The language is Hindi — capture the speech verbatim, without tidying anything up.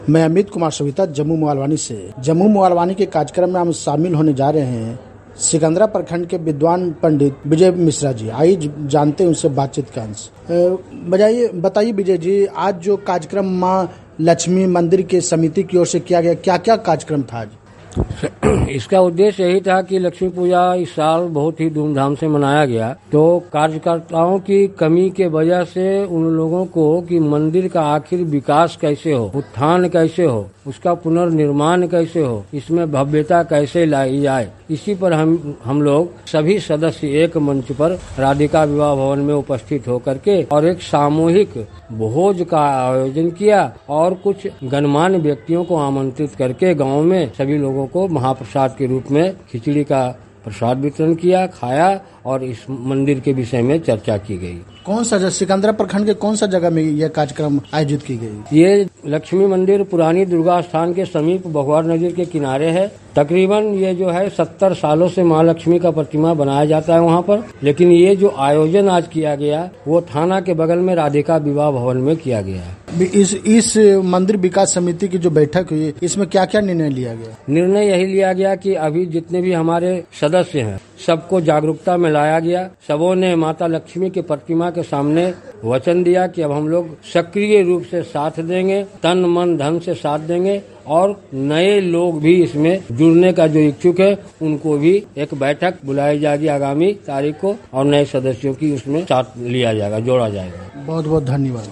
मैं अमित कुमार सविता जम्मू मोहालवानी से। जम्मू मोहालवानी के कार्यक्रम में हम शामिल होने जा रहे हैं सिकंदरा प्रखंड के विद्वान पंडित विजय मिश्रा जी। आइए जानते हैं उनसे बातचीत का अंश। बताइए बताइए विजय जी, आज जो कार्यक्रम माँ लक्ष्मी मंदिर के समिति की ओर से किया गया, क्या क्या कार्यक्रम था आज? इसका उद्देश्य यही था कि लक्ष्मी पूजा इस साल बहुत ही धूमधाम से मनाया गया। तो कार्यकर्ताओं की कमी के वजह से उन लोगों को कि मंदिर का आखिर विकास कैसे हो, उत्थान कैसे हो, उसका पुनर्निर्माण कैसे हो, इसमें भव्यता कैसे लाई जाए, इसी पर हम हम लोग सभी सदस्य एक मंच पर राधिका विवाह भवन में उपस्थित होकर के और एक सामूहिक भोज का आयोजन किया और कुछ गणमान्य व्यक्तियों को आमंत्रित करके गांव में सभी लोगों को महाप्रसाद के रूप में खिचड़ी का प्रसाद वितरण किया, खाया और इस मंदिर के विषय में चर्चा की गई। कौन सा सिकंदरा प्रखंड के कौन सा जगह में यह कार्यक्रम आयोजित की गई? ये लक्ष्मी मंदिर पुरानी दुर्गा स्थान के समीप बघवार नदी के किनारे है। तकरीबन ये जो है सत्तर सालों से माँ लक्ष्मी का प्रतिमा बनाया जाता है वहाँ पर, लेकिन ये जो आयोजन आज किया गया वो थाना के बगल में राधिका विवाह भवन में किया गया। इस इस मंदिर विकास समिति की जो बैठक हुई, इसमें क्या क्या निर्णय लिया गया? निर्णय यही लिया गया कि अभी जितने भी हमारे सदस्य हैं सबको जागरूकता में लाया गया। सबों ने माता लक्ष्मी की प्रतिमा के सामने वचन दिया कि अब हम लोग सक्रिय रूप से साथ देंगे, तन मन धन से साथ देंगे और नए लोग भी इसमें जुड़ने का जो इच्छुक है उनको भी एक बैठक बुलाई जाएगी आगामी तारीख को और नए सदस्यों की उसमें साथ लिया जाएगा, जोड़ा जाएगा। बहुत बहुत धन्यवाद।